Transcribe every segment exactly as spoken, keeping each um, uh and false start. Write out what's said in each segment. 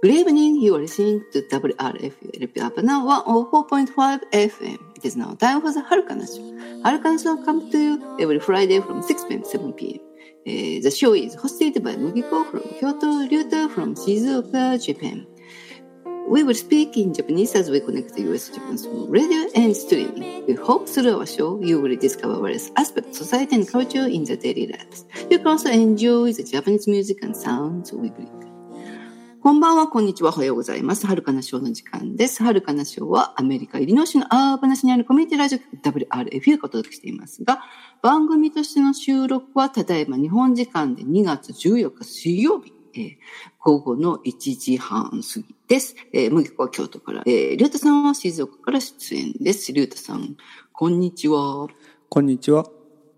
Good evening, you are listening to ダブリューアールエフ エルピー Apana ワンオーフォーポイントファイブエフエム. It is now time for the はるかなショー. はるかなショー come to you every Friday from six p.m. to seven p.m. Uh, the show is hosted by Mugiko from Kyoto, Ryuta from Shizuoka, Japan. We will speak in Japanese as we connect the U S to Japan through radio and streaming. We hope through our show you will discover various aspects of society and culture in the daily lives. You can also enjoy the Japanese music and sounds we bring.こんばんは、こんにちは、おはようございます。はるかなショーの時間です。はるかなショーはアメリカ・イリノイ州のアーバナ市にあるコミュニティラジオ局 ダブリューアールエフ がお届けしていますが、番組としての収録はただいま日本時間でにがつじゅうよっか水曜日、えー、午後のいちじはん過ぎです。えー、麦子は京都から、えー、りゅうたさんは静岡から出演です。りゅうたさん、こんにちは。 こんにちは。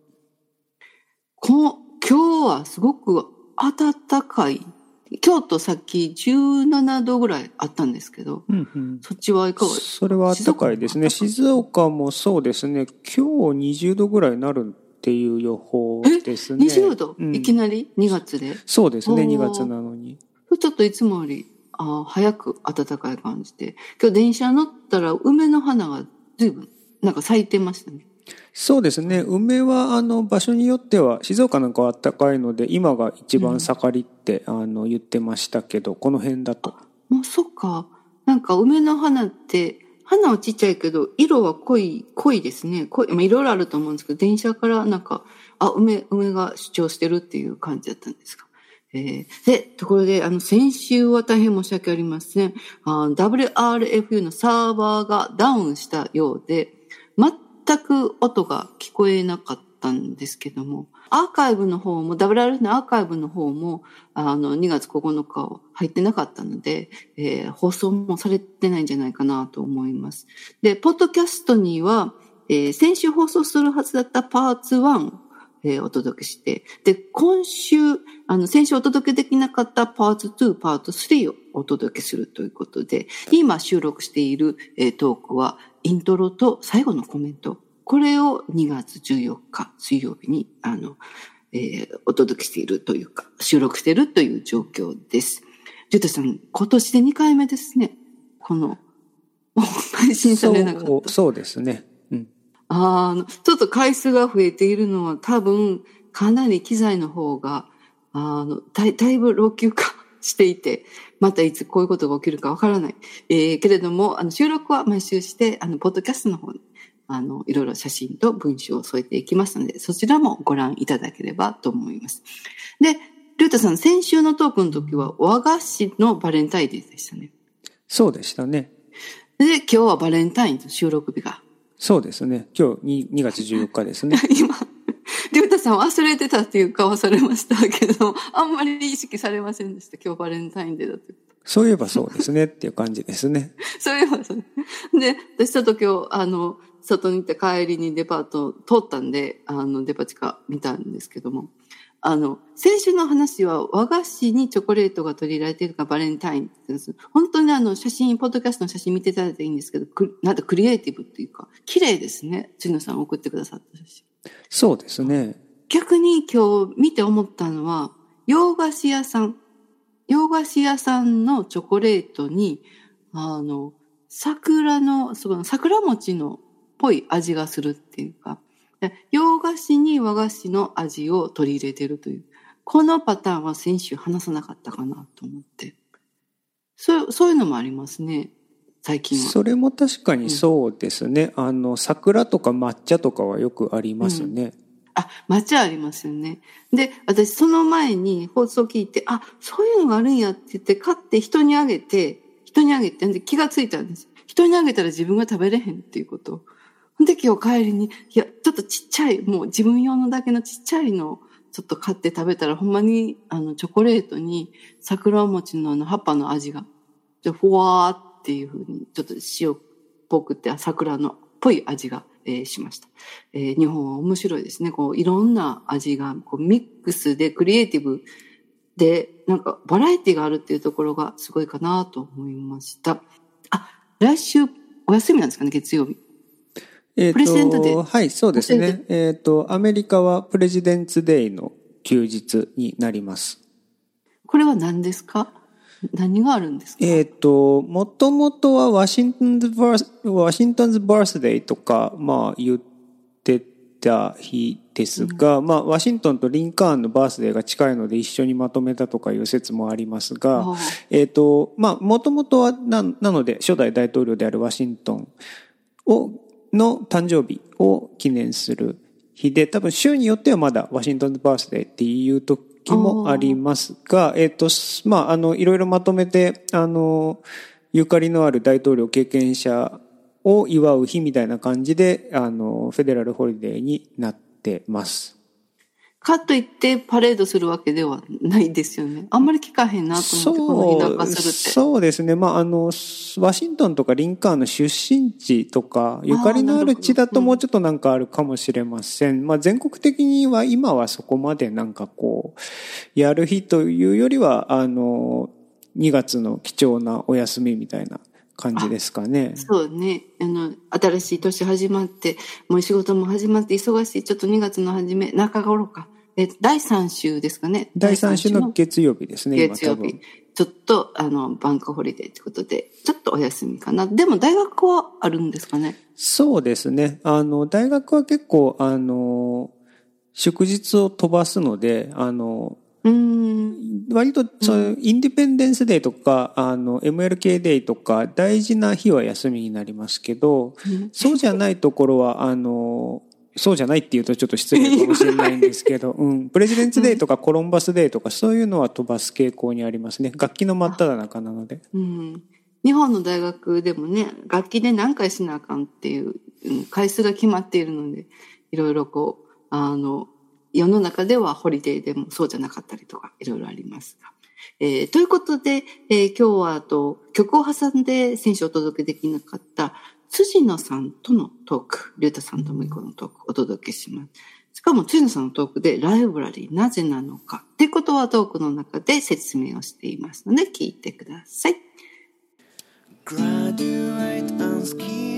こ今日はすごく暖かい。京都さっきじゅうななどぐらいあったんですけど、うんうん、そっちはいかがですか？ それは暖かいですね。静岡もそうですね。今日にじゅうどぐらいになるっていう予報ですね。 え、にじゅうど、うん、いきなりにがつで？ そうですね、にがつなのに。 ちょっといつもよりあ早く暖かい感じで、今日電車乗ったら梅の花が随分なんか咲いてましたね。 そうですね。梅はあの場所によっては静岡なんかは暖かいので今が一番盛りって、うん、あの言ってましたけど、この辺だと。 もうそっか。なんか梅の花って花はちっちゃいけど色は濃い濃いですね。濃い、まあ、いろいろあると思うんですけど、電車からなんかあ梅梅が主張してるっていう感じだったんですか。えー、でところであの先週は大変申し訳ありません。あ ダブリューアールエフ のサーバーがダウンしたようで。全く音が聞こえなかったんですけども、アーカイブの方も ダブリューアールエフ のアーカイブの方もあのにがつここのか入ってなかったので、えー、放送もされてないんじゃないかなと思います。で、ポッドキャストには、えー、先週放送するはずだったパーツワン、えー、お届けして、で今週あの先週お届けできなかったパーツツー、パーツスリーをお届けするということで、今収録している、えー、トークはイントロと最後のコメント。これをにがつじゅうよっか水曜日に、あの、えー、お届けしているというか、収録しているという状況です。ジュタさん、今年でにかいめですね。この、配信されなかった。 そう、そうですね。うん。 あの、ちょっと回数が増えているのは多分、かなり機材の方が、あの、だい、だいぶ老朽化していて、またいつこういうことが起きるかわからない。えー、けれども、あの、収録は毎週して、あの、ポッドキャストの方に、あの、いろいろ写真と文章を添えていきますので、そちらもご覧いただければと思います。で、リュウタさん、先週のトークの時は和菓子のバレンタインデーでしたね。 そうでしたね。 で、今日はバレンタインの収録日が。 そうですね。今日にがつじゅうよっかですね。 今、リュウタさん忘れてたっていう顔されましたけど、あんまり意識されませんでした。今日バレンタインデーだって。 そういえばそうですねっていう感じですね。 そういえばそう。で、私ちょっと今日、あの、外に行って帰りにデパート通ったんで、あの、デパ地下見たんですけども、あの、先週の話は和菓子にチョコレートが取り入れられているかバレンタインです。本当にあの、写真、ポッドキャストの写真見ていただいていいんですけど、なんかクリエイティブっていうか、綺麗ですね。辻野さん送ってくださった写真。 そうですね。 逆に今日見て思ったのは、洋菓子屋さん、洋菓子屋さんのチョコレートに、あの、桜の、その桜餅のっぽい味がするっていうか、洋菓子に和菓子の味を取り入れてるという、このパターンは先週話さなかったかなと思って。そう、そういうのもありますね、最近は。 それも確かにそうですね。うん、あの、桜とか抹茶とかはよくありますね。うん、 あ、抹茶ありますよね。で、私その前に放送聞いて、あ、そういうのがあるんやって言って買って人にあげて、人にあげて、で気がついたんです。人にあげたら自分が食べれへんっていうこと。で、今日帰りに、いや、ちょっとちっちゃい、もう自分用のだけのちっちゃいのをちょっと買って食べたら、ほんまに、あの、チョコレートに桜餅のあの葉っぱの味が、じゃふわーっていう風に、ちょっと塩っぽくて桜のっぽい味が、えー、しました。えー、日本は面白いですね。こう、いろんな味がこうミックスでクリエイティブで、なんかバラエティがあるっていうところがすごいかなと思いました。あ、来週お休みなんですかね、月曜日。 えー、プレジデントデー。はい、そうですね。えっと、アメリカはプレジデンツデーの休日になります。 これは何ですか？ 何があるんですか？ えっと、もともとはワシントンズバース、ワシントンズバースデーとか、まあ言ってた日ですが、うん、まあワシントンとリンカーンのバースデーが近いので一緒にまとめたとかいう説もありますが、えっと、まあもともとはな、なので初代大統領であるワシントンを、の誕生日を記念する日で、多分州によってはまだワシントンズバースデーっていうと気もありますが、えっと、まあ、あの、いろいろまとめて、あの、ゆかりのある大統領経験者を祝う日みたいな感じで、あの、フェデラルホリデーになってます。 かといってパレードするわけではないですよね。あんまり聞かへんなと思って、この日なんかするって。 そうですね。まあ、あの、ワシントンとかリンカーンの出身地とか、ゆかりのある地だともうちょっとなんかあるかもしれません。うん、まあ、全国的には今はそこまでなんかこう、やる日というよりは、あの、にがつの貴重なお休みみたいな感じですかね。 そうね。あの、新しい年始まって、もう仕事も始まって忙しい、ちょっとにがつの初め、中頃か。え、だいさん週ですかね。 だいさん週の月曜日ですね、 月曜日。ちょっと、あの、バンクホリデーってことで、ちょっとお休みかな。でも大学はあるんですかね。 そうですね。あの、大学は結構、あの、祝日を飛ばすので、あの、 うーん割とそういうインディペンデンスデーとか、あの エムエルケー デーとか大事な日は休みになりますけど、うん、そうじゃないところはあのそうじゃないっていうとちょっと失礼かもしれないんですけど、うん、プレジデンツデーとかコロンバスデーとかそういうのは飛ばす傾向にありますね。楽器の真っ只中なので。 うん、日本の大学でもね、楽器で何回しなあかんっていう回数が決まっているので、いろいろこうあの世の中ではホリデーでもそうじゃなかったりとかいろいろありますが。えー、ということで、えー、今日はあと曲を挟んで先週お届けできなかった辻野さんとのトーク、竜太さんともいこのトークをお届けします。しかも辻野さんのトークでライブラリーなぜなのかっていうことはトークの中で説明をしていますので聞いてください。Graduate and ski